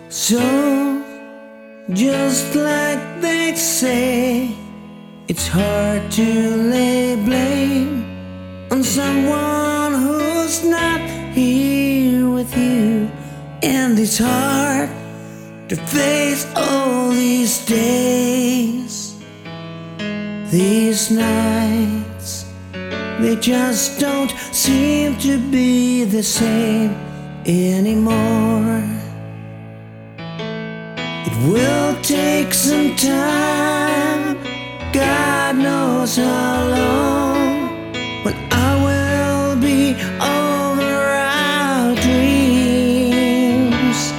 So, just like they say, it's hard to lay blame on someone who's not here with you. And it's hard to face all these days, these nights. They just don't seem to be the same anymore. It will take some time, God knows how long, but I will be over our dreams.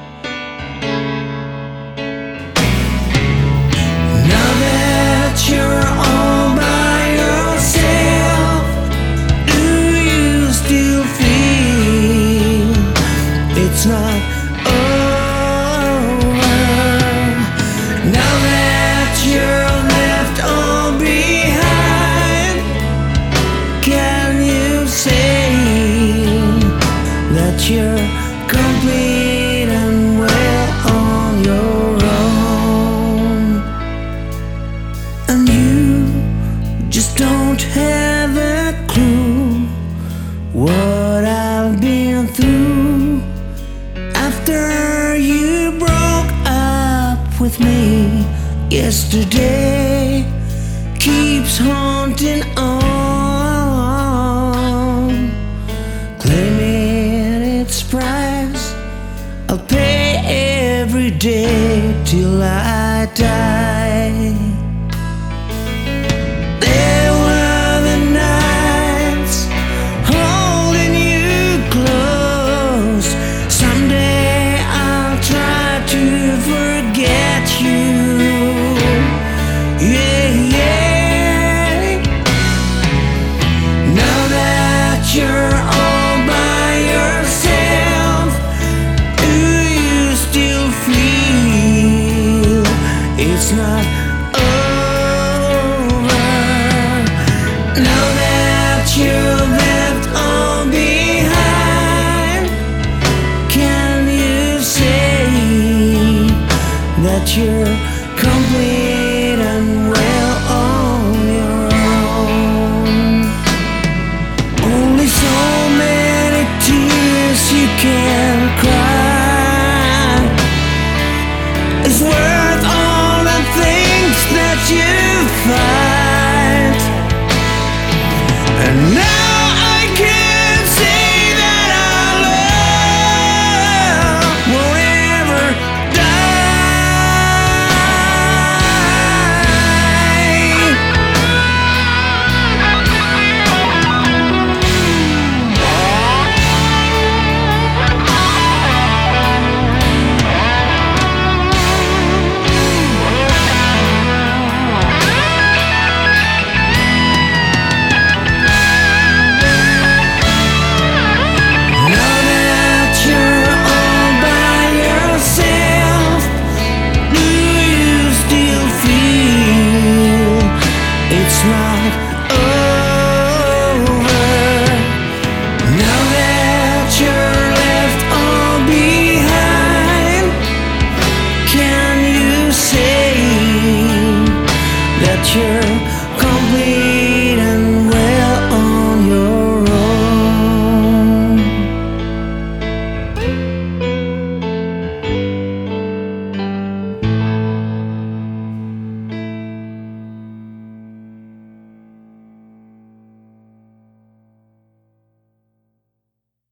Now that you're all by yourself, do you still feel it's not you're complete and well on your own, and you just don't have a clue what I've been through after you broke up with me. Yesterday keeps haunting on, claiming its price. I'll pay every day till I die. There were the nights holding you close. Someday I'll try to forget you. Yeah, yeah. Now that you're all by yourself, it's not over. Now that you've left all behind, can you say that you're complete and well on your own? Only so many tears you can cry is worth all the things that you fight. And now I can say that our love won't ever it's not over. Now that you're left all behind, can you say that you're complete?